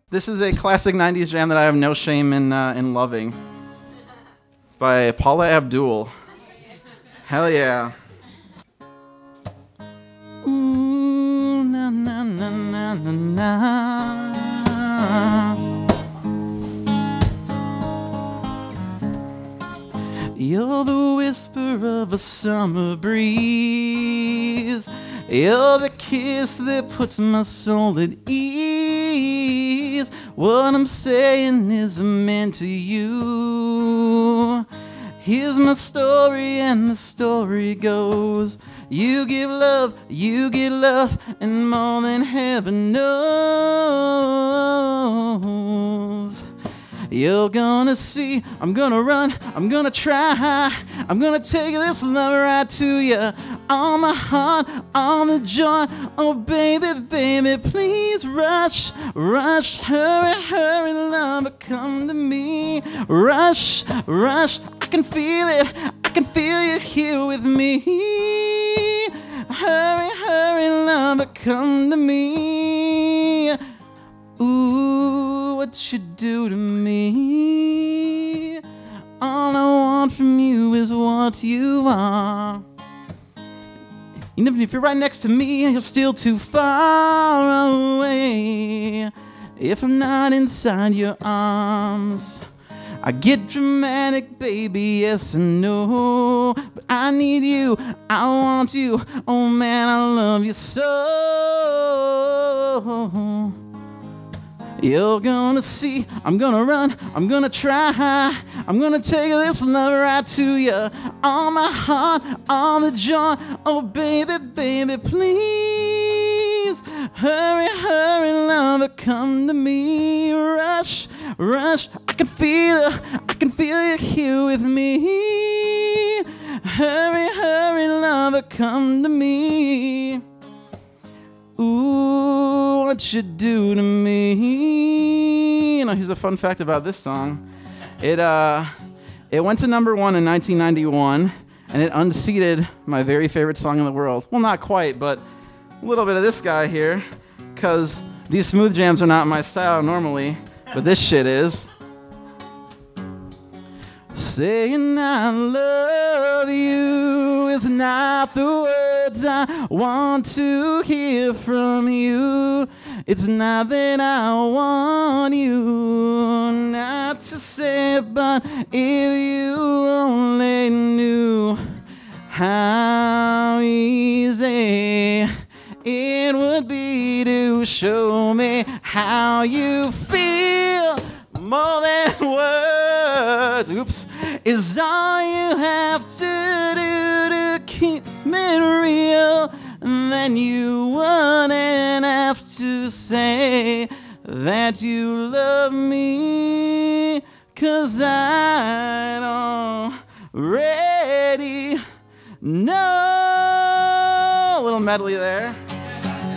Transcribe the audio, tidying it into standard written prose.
This is a classic 90s jam that I have no shame in loving. It's by Paula Abdul. Hell yeah. Ooh, na na na na na na. You're the whisper of a summer breeze. You're the kiss that puts my soul at ease. What I'm saying is meant to you. Here's my story and the story goes. You give love, you get love, and more than heaven knows. You're gonna see, I'm gonna run, I'm gonna try. I'm gonna take this love right to you. All my heart, all the joy. Oh baby, baby, please rush, rush. Hurry, hurry, lover, come to me. Rush, rush, I can feel it. I can feel you here with me. Hurry, hurry, lover, come to me. Ooh, what you do to me. All I want from you is what you are. Even if you're right next to me, you're still too far away. If I'm not inside your arms, I get dramatic, baby, yes and no. But I need you, I want you. Oh man, I love you so. You're gonna see, I'm gonna run, I'm gonna try. I'm gonna take this love right to you. All my heart, all the joy. Oh baby, baby, please. Hurry, hurry, lover, come to me. Rush, rush, I can feel you here with me. Hurry, hurry, lover, come to me. Ooh, what you do to me. You know, here's a fun fact about this song. It went to number 1 in 1991, and it unseated my very favorite song in the world. Well, not quite, but a little bit of this guy here, because these smooth jams are not my style normally, but this shit is. Saying I love you is not the words I want to hear from you. It's not that I want you not to say it, but if you only knew how easy it would be to show me how you feel. More than words, oops, is all you have to do to keep it real. And then you wouldn't have to say that you love me, 'cause I already know. A little medley there.